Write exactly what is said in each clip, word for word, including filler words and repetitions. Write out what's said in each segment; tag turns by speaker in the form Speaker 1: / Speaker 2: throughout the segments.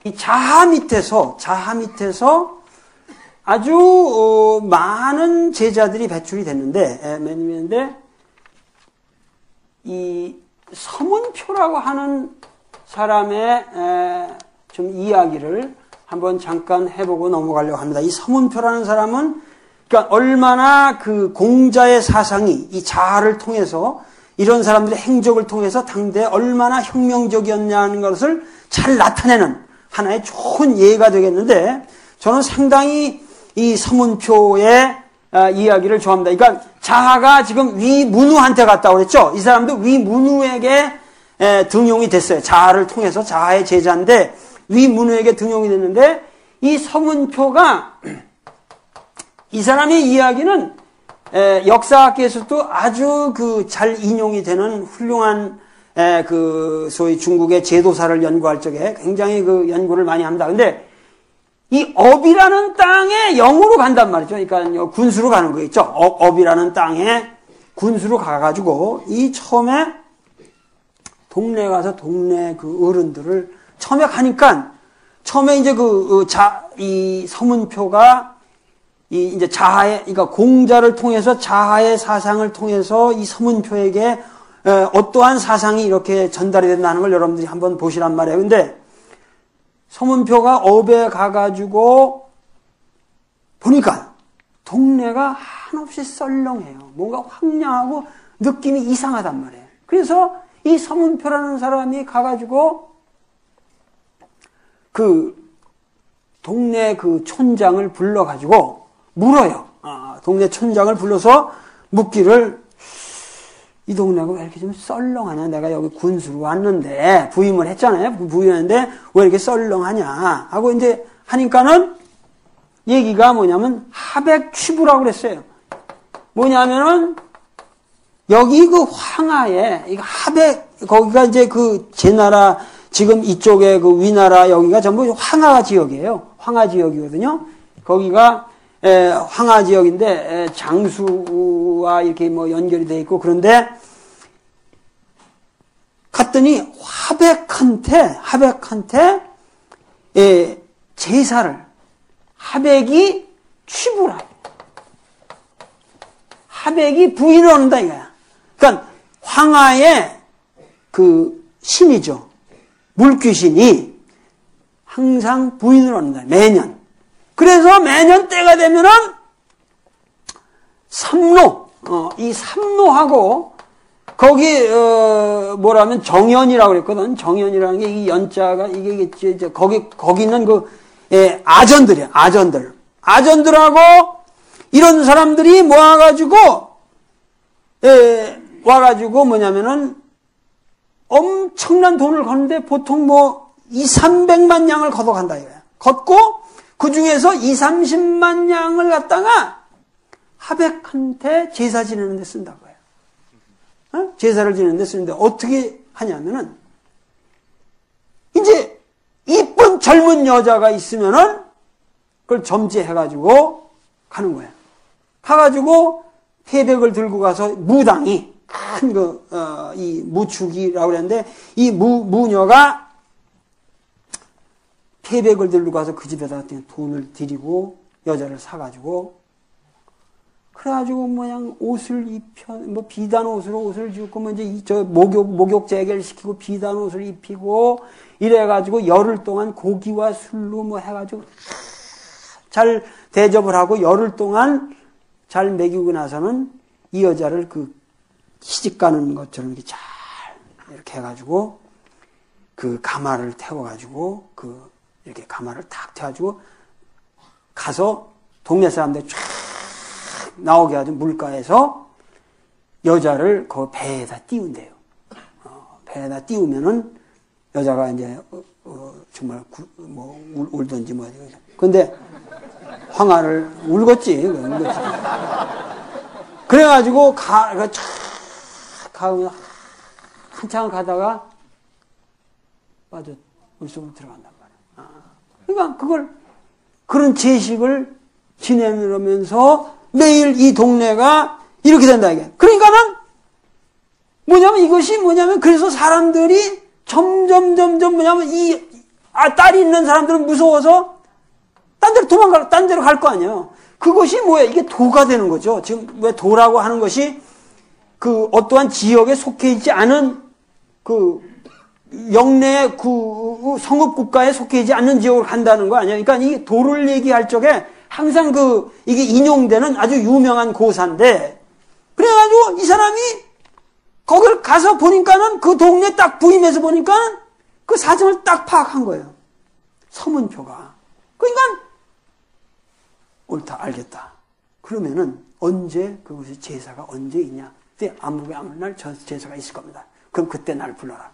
Speaker 1: 이 자하 밑에서, 자하 밑에서 아주, 어, 많은 제자들이 배출이 됐는데, 됐는데, 이 서문표라고 하는 사람의 에, 좀 이야기를 한번 잠깐 해보고 넘어가려고 합니다. 이 서문표라는 사람은 그러니까 얼마나 그 공자의 사상이 이 자아를 통해서 이런 사람들의 행적을 통해서 당대에 얼마나 혁명적이었냐는 것을 잘 나타내는 하나의 좋은 예가 되겠는데 저는 상당히 이 서문표의 아, 이야기를 좋아합니다. 그러니까 자아가 지금 위문우한테 갔다고 그랬죠. 이 사람도 위문우에게 에, 등용이 됐어요. 자아를 통해서 자아의 제자인데 위문우에게 등용이 됐는데 이 서문표가 이 사람의 이야기는 에, 역사학계에서도 아주 그 잘 인용이 되는 훌륭한 에, 그 소위 중국의 제도사를 연구할 적에 굉장히 그 연구를 많이 합니다. 근데 이 업이라는 땅에 영으로 간단 말이죠. 그러니까 군수로 가는 거 있죠. 업, 업이라는 땅에 군수로 가가지고 이 처음에 동네 가서 동네 그 어른들을 처음에 가니까 처음에 이제 그 자 이 서문표가 이 이제 자하의 그러니까 공자를 통해서 자하의 사상을 통해서 이 서문표에게 어떠한 사상이 이렇게 전달이 된다는 걸 여러분들이 한번 보시란 말이에요. 근데 서문표가 업에 가가지고 보니까 동네가 한없이 썰렁해요. 뭔가 황량하고 느낌이 이상하단 말이에요. 그래서 이 서문표라는 사람이 가가지고 그 동네 그 촌장을 불러가지고 물어요. 아, 동네 촌장을 불러서 묻기를 이 동네가 왜 이렇게 좀 썰렁하냐? 내가 여기 군수로 왔는데, 부임을 했잖아요? 부임했는데, 왜 이렇게 썰렁하냐? 하고 이제 하니까는, 얘기가 뭐냐면, 하백취부라고 그랬어요. 뭐냐면은, 여기 그 황하에, 이거 하백, 거기가 이제 그, 제 나라, 지금 이쪽에 그 위나라 여기가 전부 황하 지역이에요. 황하 지역이거든요. 거기가, 에, 황하 지역인데 에, 장수와 이렇게 뭐 연결이 돼 있고 그런데 갔더니 하백한테 하백한테 에, 제사를 하백이 취부라 하백이 부인을 얻는다 이거야. 그러니까 황하의 그 신이죠. 물귀신이 항상 부인을 얻는다. 매년. 그래서 매년 때가 되면은 삼로, 어, 이 삼로하고 거기 어, 뭐라면 정연이라고 그랬거든. 정연이라는 게 이 연자가 이게 이제 거기 거기 있는 그 예, 아전들이야. 아전들, 아전들하고 이런 사람들이 모아가지고 예, 와가지고 뭐냐면은 엄청난 돈을 거는데 보통 뭐 이삼백만 양을 걷어간다 이거야. 걷고 그 중에서 이삼십만 양을 갖다가 하백한테 제사 지내는 데 쓴다고 해요. 어? 제사를 지내는 데 쓰는데 어떻게 하냐면은 이제 이쁜 젊은 여자가 있으면은 그걸 점지해가지고 가는 거예요. 가가지고 패백을 들고 가서 무당이 큰 그, 어, 이 무축이라고 그랬는데 이 무, 무녀가 패백을 들고 가서 그 집에다 돈을 들이고 여자를 사가지고 그래가지고 뭐냥 옷을 입혀 뭐 비단 옷으로 옷을 입고 뭐 이제 저 목욕 목욕 재개를 시키고 비단 옷을 입히고 이래가지고 열흘 동안 고기와 술로 뭐 해가지고 잘 대접을 하고 열흘 동안 잘 먹이고 나서는 이 여자를 그 시집 가는 것처럼 이렇게 잘 이렇게 해가지고 그 가마를 태워가지고 그 이렇게 가마를 탁 태워가지고 가서 동네 사람들 쫙 나오게 하죠. 물가에서 여자를 그 배에다 띄운대요. 어, 배에다 띄우면은 여자가 이제 어, 어, 정말 구, 뭐 울, 울든지 뭐. 근데 황하를 울겠지. 울겠지. 그래가지고 가, 쫙 가면 한참 가다가 빠져 물속으로 들어간단 말이야. 아, 그러니까 그걸 그런 제식을 지내면서 매일 이 동네가 이렇게 된다 이게. 그러니까는 뭐냐면 이것이 뭐냐면 그래서 사람들이 점점 점점 뭐냐면 이 아, 딸이 있는 사람들은 무서워서 딴 데로 도망갈, 딴 데로 갈 거 아니에요. 그것이 뭐예요? 이게 도가 되는 거죠. 지금 왜 도라고 하는 것이 그 어떠한 지역에 속해 있지 않은 그 영내 그 성읍 국가에 속해 있지 않는 지역으로 간다는 거 아니에요. 그러니까 이 도를 얘기할 적에 항상 그 이게 인용되는 아주 유명한 고사인데, 그래가지고 이 사람이 거기를 가서 보니까는 그 동네 딱 부임해서 보니까 그 사정을 딱 파악한 거예요. 서문표가. 그러니까 옳다, 알겠다. 그러면은 언제 그것이 제사가 언제 있냐? 그때 아무개 아무 날 저 제사가 있을 겁니다. 그럼 그때 날 불러라.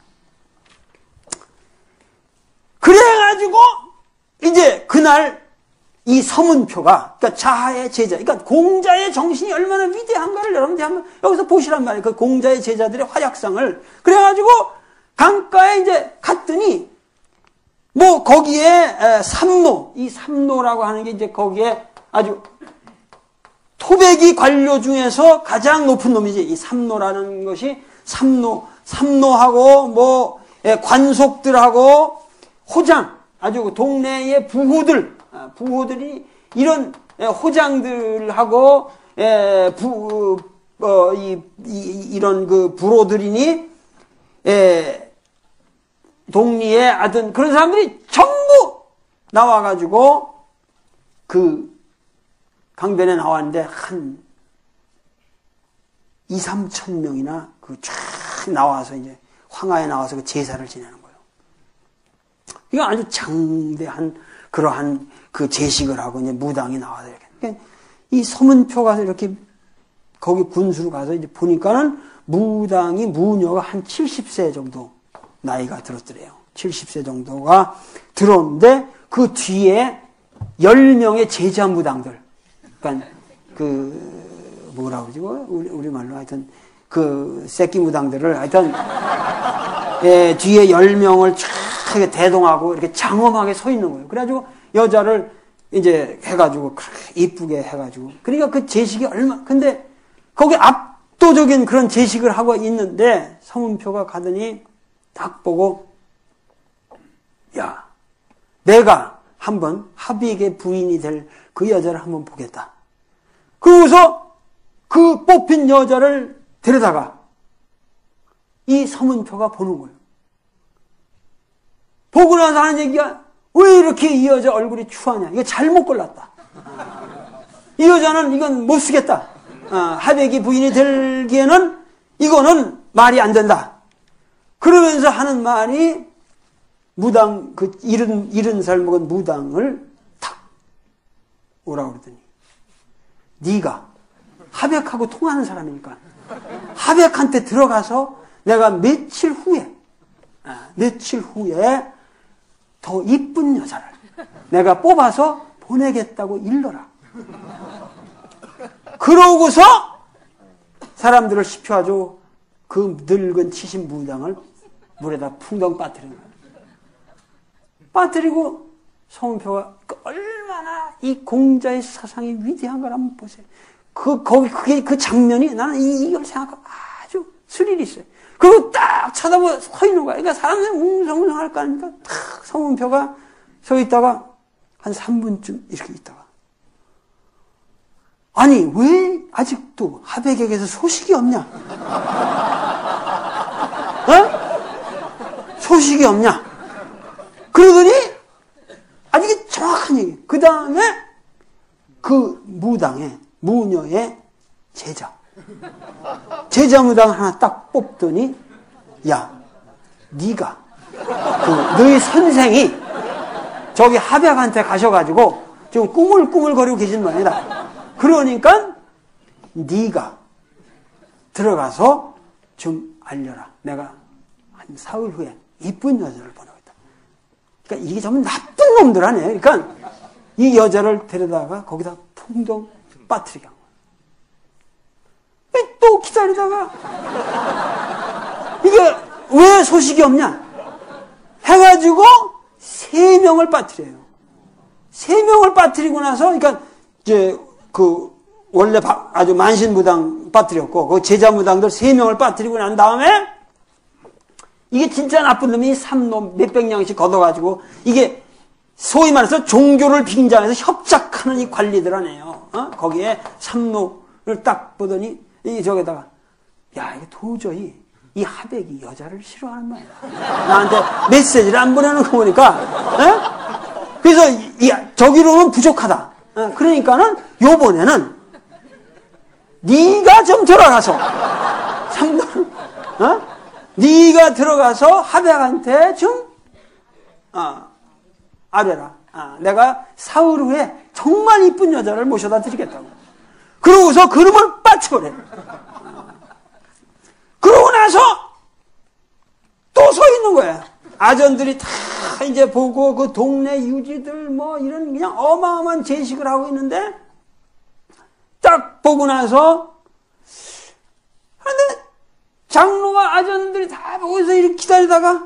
Speaker 1: 그래가지고 이제 그날 이 서문표가, 그러니까 자하의 제자, 그러니까 공자의 정신이 얼마나 위대한가를 여러분들이 한번 여기서 보시란 말이에요. 그 공자의 제자들의 활약상을. 그래가지고 강가에 이제 갔더니 뭐 거기에 삼노, 이 삼노라고 하는 게 이제 거기에 아주 토백이 관료 중에서 가장 높은 놈이지. 이 삼노라는 것이 삼노, 삼노하고 뭐 관속들하고 호장, 아주 동네의 부호들, 부호들이 이런 호장들하고 부, 어, 이, 이, 이런 그 부로들이니 에, 동리에 하여튼 그런 사람들이 전부 나와가지고 그 강변에 나왔는데 한 이삼천 명이나 그 쫙 나와서 이제 황하에 나와서 그 제사를 지내는 거예요. 이거 아주 장대한 그러한 그 제식을 하고 이제 무당이 나와서 이렇게. 그러니까 이 서문표가 이렇게 거기 군수로 가서 이제 보니까는 무당이 무녀가 한 칠십 세 정도 나이가 들었더래요. 칠십 세 정도가 들었는데 그 뒤에 열 명의 제자 무당들. 그러니까 그 뭐라고 그러지? 우리 우리 말로 하여튼 그 새끼 무당들을 하여튼 예, 뒤에 열 명을 쫙 대동하고 이렇게 장엄하게 서 있는 거예요. 그래가지고 여자를 이제 해가지고 이쁘게 해가지고 그러니까 그 제식이 얼마 근데 거기 압도적인 그런 제식을 하고 있는데 서문표가 가더니 딱 보고 야 내가 한번 합의에게 부인이 될 그 여자를 한번 보겠다. 그러고서 그 뽑힌 여자를 데려다가 이 서문표가 보는 거예요. 보고 나서 하는 얘기가 왜 이렇게 이 여자 얼굴이 추하냐. 이거 잘못 골랐다. 이 여자는 이건 못 쓰겠다. 어, 하백이 부인이 되기에는 이거는 말이 안 된다. 그러면서 하는 말이 무당, 그 일흔, 일흔 살 먹은 무당을 탁 오라고 그러더니 네가 하백하고 통하는 사람이니까 하백한테 들어가서 내가 며칠 후에 며칠 후에 더 이쁜 여자를 내가 뽑아서 보내겠다고 일러라. 그러고서 사람들을 시켜가지고 그 늙은 칠십 무당을 물에다 풍덩 빠뜨리는 거예요. 빠뜨리고 서문표가 얼마나 이 공자의 사상이 위대한 걸 한번 보세요. 그, 거기, 그게, 그 장면이 나는 이, 이걸 생각하고 아주 스릴이 있어요. 그리고 딱 쳐다보고 서 있는 거야. 그러니까 사람들이 웅성웅성 할까 하니까 탁 서문표가 서 있다가 한 삼 분쯤 이렇게 있다가 아니, 왜 아직도 하백에게서 소식이 없냐? 어? 소식이 없냐? 그러더니 아주 정확한 얘기. 그 다음에 그 무당의, 무녀의 제자. 제자 무당 하나 딱 뽑더니 야, 네가 그 너희 선생이 저기 하백한테 가셔가지고 지금 꾸물꾸물거리고 계신 모양이다. 그러니까 네가 들어가서 좀 알려라. 내가 한 사흘 후에 이쁜 여자를 보내고 있다. 그러니까 이게 전부 나쁜 놈들 아니에요. 그러니까 이 여자를 데려다가 거기다 풍덩 빠뜨리게 한 거예요. 또 기다리다가 이게 왜 소식이 없냐? 해가지고 세 명을 빠뜨려요. 세 명을 빠뜨리고 나서 그러니까 이제 그 원래 아주 만신무당 빠뜨렸고 그 제자무당들 세 명을 빠뜨리고 난 다음에 이게 진짜 나쁜 놈이 삼노 몇백 냥씩 걷어가지고 이게 소위 말해서 종교를 빙자해서 협작하는 이 관리들 아니에요. 어? 거기에 삼노를 딱 보더니 이 저기다가 야 이게 도저히 이 하백이 여자를 싫어하는 말이야. 나한테 메시지를 안 보내는 거 보니까 에? 그래서 이, 저기로는 부족하다. 에? 그러니까는 요번에는 네가 좀 들어가서 삼노를 어? 네가 들어가서 하백한테 좀 어, 아뢰라. 아, 내가 사흘 후에 정말 이쁜 여자를 모셔다 드리겠다고. 그러고서 그놈을 빠쳐버려. 그러고 나서 또 서 있는 거야. 아전들이 다 이제 보고 그 동네 유지들 뭐 이런 그냥 어마어마한 제식을 하고 있는데 딱 보고 나서 근데 장로와 아전들이 다 보고서 이렇게 기다리다가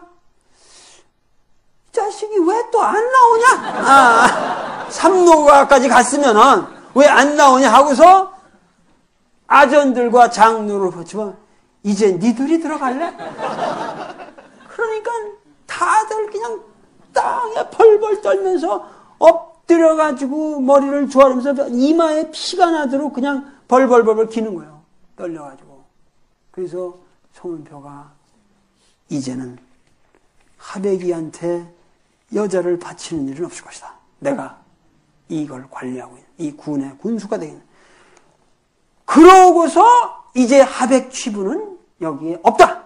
Speaker 1: 이 자식이 왜 또 안 나오냐? 아, 삼노가까지 갔으면은 왜 안 나오냐 하고서 아전들과 장로를 붙이면 이제 니들이 들어갈래? 그러니까 다들 그냥 땅에 벌벌 떨면서 엎드려가지고 머리를 조아리면서 이마에 피가 나도록 그냥 벌벌벌벌 기는 거예요. 떨려가지고. 그래서 서문표가 이제는 하백이한테 여자를 바치는 일은 없을 것이다. 내가 이걸 관리하고 있는 이 군의 군수가 되겠네. 그러고서 이제 하백 취부는 여기에 없다.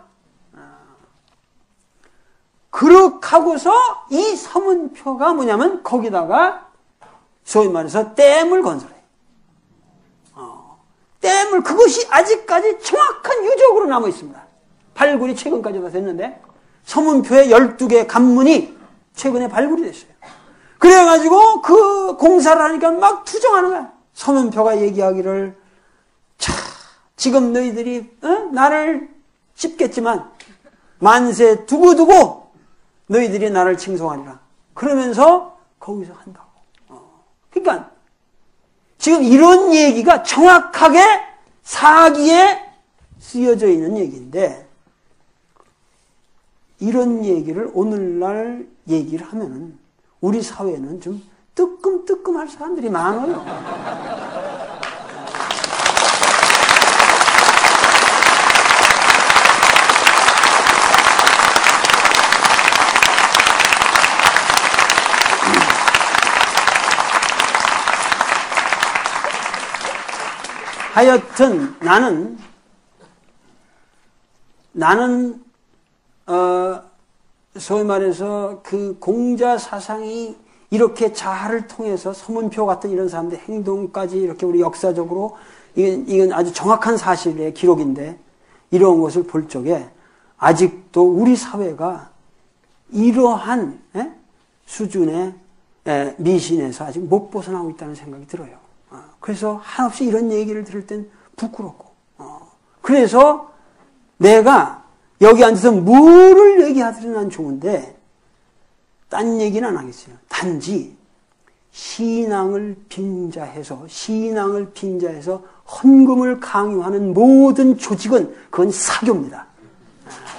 Speaker 1: 그렇게 하고서 이 서문표가 뭐냐면 거기다가 소위 말해서 댐을 건설해. 어, 댐을 그것이 아직까지 정확한 유적으로 남아 있습니다. 발굴이 최근까지 다 됐는데 서문표의 열두 개 관문이 최근에 발굴이 됐어요. 그래가지고 그 공사를 하니까 막 투정하는 거야. 서문표가 얘기하기를 차, 지금 너희들이 어? 나를 씹겠지만 만세 두고두고 너희들이 나를 칭송하리라. 그러면서 거기서 한다고. 어. 그러니까 지금 이런 얘기가 정확하게 사기에 쓰여져 있는 얘기인데 이런 얘기를 오늘날 얘기를 하면은 우리 사회는 좀 뜨끔뜨끔할 사람들이 많아요. 하여튼 나는 나는 어 소위 말해서 그 공자 사상이 이렇게 자아를 통해서 서문표 같은 이런 사람들의 행동까지 이렇게 우리 역사적으로 이건, 이건 아주 정확한 사실의 기록인데 이런 것을 볼 적에 아직도 우리 사회가 이러한 에? 수준의 에, 미신에서 아직 못 벗어나고 있다는 생각이 들어요. 어, 그래서 한없이 이런 얘기를 들을 땐 부끄럽고 어, 그래서 내가 여기 앉아서 뭐를 얘기하더라도 난 좋은데 딴 얘기는 안 하겠어요. 단지 신앙을 빙자해서 신앙을 빙자해서 헌금을 강요하는 모든 조직은 그건 사교입니다.